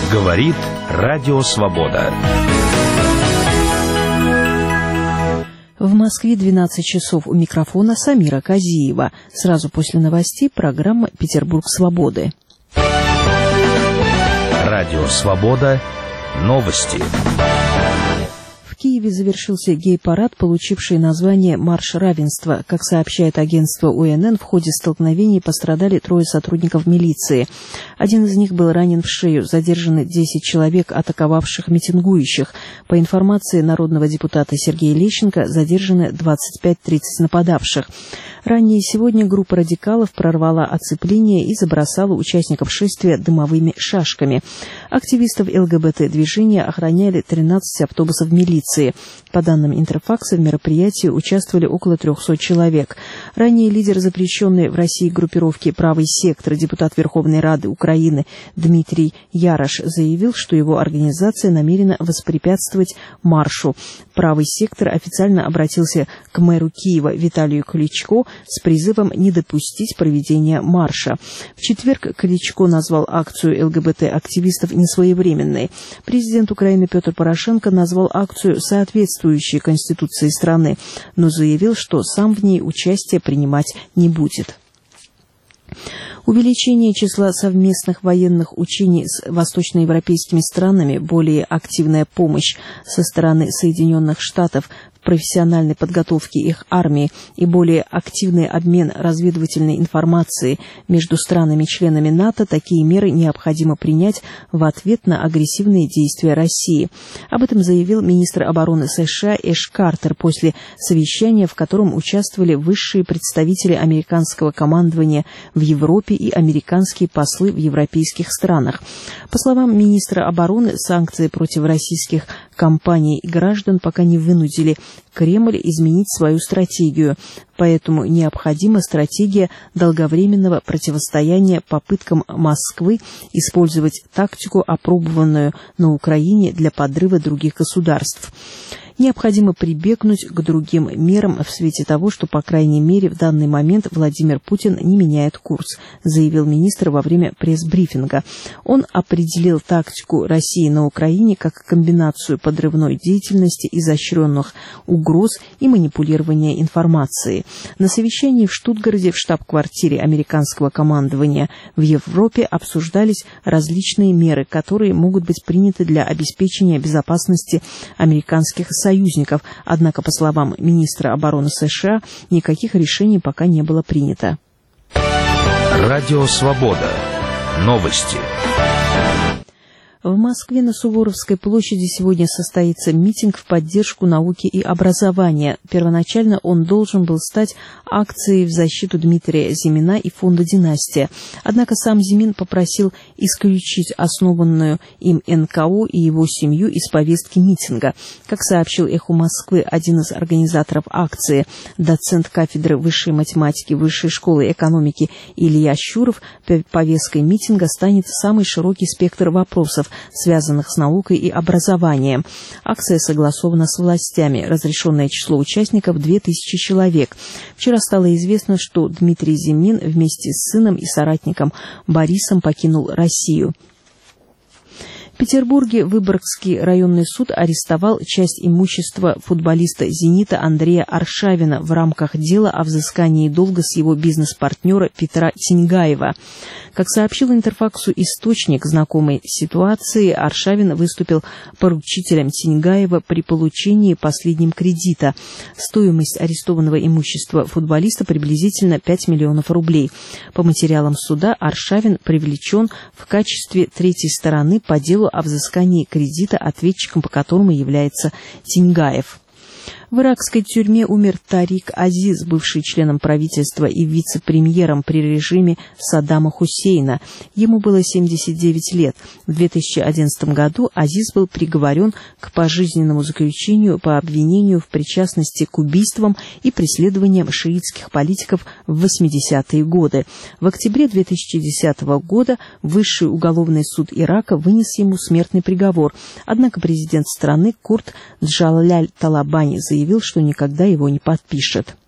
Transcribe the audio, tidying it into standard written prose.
Говорит Радио Свобода. В Москве 12 часов. У микрофона Самира Казиева. Сразу после новостей программа «Петербург свободы». Радио Свобода. Новости. В Киеве завершился гей-парад, получивший название «Марш равенства». Как сообщает агентство УНН, в ходе столкновений пострадали 3 сотрудников милиции. Один из них был ранен в шею. Задержаны 10 человек, атаковавших митингующих. По информации народного депутата Сергея Лещенко, задержаны 25-30 нападавших. Ранее сегодня группа радикалов прорвала оцепление и забросала участников шествия дымовыми шашками. Активистов ЛГБТ-движения охраняли 13 автобусов милиции. По данным Интерфакса, в мероприятии участвовали около 300 человек. Ранее лидер запрещенной в России группировки «Правый сектор», депутат Верховной Рады Украины Дмитрий Ярош заявил, что его организация намерена воспрепятствовать маршу. «Правый сектор» официально обратился к мэру Киева Виталию Кличко с призывом не допустить проведения марша. В четверг Кличко назвал акцию ЛГБТ-активистов несвоевременной. Президент Украины Петр Порошенко назвал акцию соответствующей Конституции страны, но заявил, что сам в ней участие принимать не будет. Увеличение числа совместных военных учений с восточноевропейскими странами, более активная помощь со стороны Соединенных Штатов в профессиональной подготовке их армии и более активный обмен разведывательной информацией между странами-членами НАТО, такие меры необходимо принять в ответ на агрессивные действия России. Об этом заявил министр обороны США Эш Картер после совещания, в котором участвовали высшие представители американского командования в Европе и американские послы в европейских странах. По словам министра обороны, санкции против российских компаний и граждан пока не вынудили Кремль изменить свою стратегию, поэтому необходима стратегия долговременного противостояния попыткам Москвы использовать тактику, опробованную на Украине для подрыва других государств. Необходимо прибегнуть к другим мерам в свете того, что, по крайней мере, в данный момент Владимир Путин не меняет курс, заявил министр во время пресс-брифинга. Он определил тактику России на Украине как комбинацию подрывной деятельности, изощренных угроз и манипулирования информацией. На совещании в Штутгарте, в штаб-квартире американского командования в Европе, обсуждались различные меры, которые могут быть приняты для обеспечения безопасности американских союзников, однако, по словам министра обороны США, никаких решений пока не было принято. Радио Свобода. Новости. В Москве на Суворовской площади сегодня состоится митинг в поддержку науки и образования. Первоначально он должен был стать акцией в защиту Дмитрия Зимина и фонда «Династия». Однако сам Зимин попросил исключить основанную им НКО и его семью из повестки митинга. Как сообщил «Эхо Москвы» один из организаторов акции, доцент кафедры высшей математики Высшей школы экономики Илья Щуров, повесткой митинга станет самый широкий спектр вопросов, связанных с наукой и образованием. Акция согласована с властями. Разрешенное число участников 2000 человек. Вчера стало известно, что Дмитрий Зимин вместе с сыном и соратником Борисом покинул Россию. В Петербурге Выборгский районный суд арестовал часть имущества футболиста «Зенита» Андрея Аршавина в рамках дела о взыскании долга с его бизнес-партнера Петра Тиньгаева. Как сообщил Интерфаксу источник знакомой ситуации, Аршавин выступил поручителем Тиньгаева при получении последним кредита. Стоимость арестованного имущества футболиста приблизительно 5 миллионов рублей. По материалам суда Аршавин привлечен в качестве третьей стороны по делу о взыскании кредита, ответчиком по которому является Тиньгаев. В иракской тюрьме умер Тарик Азиз, бывший членом правительства и вице-премьером при режиме Саддама Хусейна. Ему было 79 лет. В 2011 году Азиз был приговорен к пожизненному заключению по обвинению в причастности к убийствам и преследованиям шиитских политиков в 80-е годы. В октябре 2010 года Высший уголовный суд Ирака вынес ему смертный приговор. Однако президент страны Курт Джалаль Талабани заявил, что никогда его не подпишет.